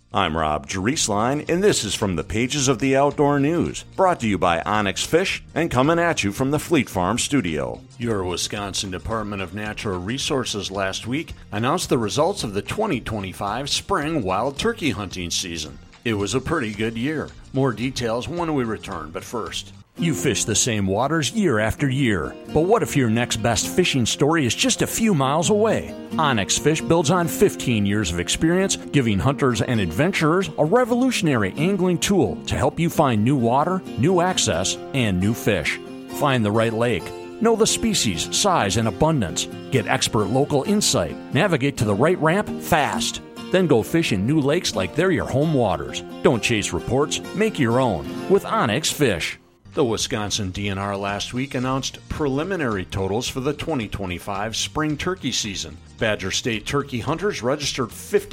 I'm Rob Jerisline, and this is from the pages of the Outdoor News, brought to you by Onyx Fish and coming at you from the Fleet Farm studio. Your Wisconsin Department of Natural Resources last week announced the results of the 2025 spring wild turkey hunting season. It was a pretty good year. More details when we return, but first. You fish the same waters year after year, but what if your next best fishing story is just a few miles away? Onyx Fish builds on 15 years of experience, giving hunters and adventurers a revolutionary angling tool to help you find new water, new access, and new fish. Find the right lake. Know the species, size, and abundance. Get expert local insight. Navigate to the right ramp fast. Then go fish in new lakes like they're your home waters. Don't chase reports, make your own with Onyx Fish. The Wisconsin DNR last week announced preliminary totals for the 2025 spring turkey season. Badger State turkey hunters registered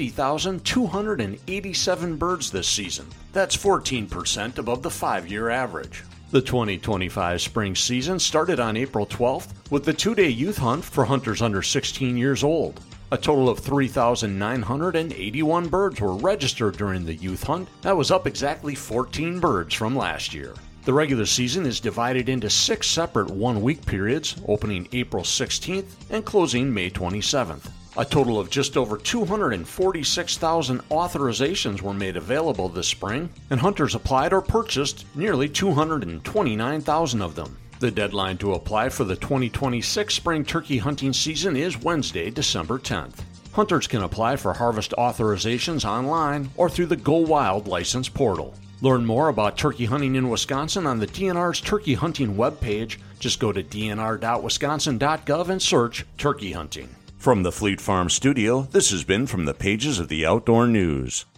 50,287 birds this season. That's 14% above the 5-year average. The 2025 spring season started on April 12th with the 2-day youth hunt for hunters under 16 years old. A total of 3,981 birds were registered during the youth hunt. That was up exactly 14 birds from last year. The regular season is divided into 6 separate one-week periods, opening April 16th and closing May 27th. A total of just over 246,000 authorizations were made available this spring, and hunters applied or purchased nearly 229,000 of them. The deadline to apply for the 2026 spring turkey hunting season is Wednesday, December 10th. Hunters can apply for harvest authorizations online or through the Go Wild license portal. Learn more about turkey hunting in Wisconsin on the DNR's turkey hunting webpage. Just go to dnr.wisconsin.gov and search turkey hunting. From the Fleet Farm studio, this has been From the Pages of the Outdoor News.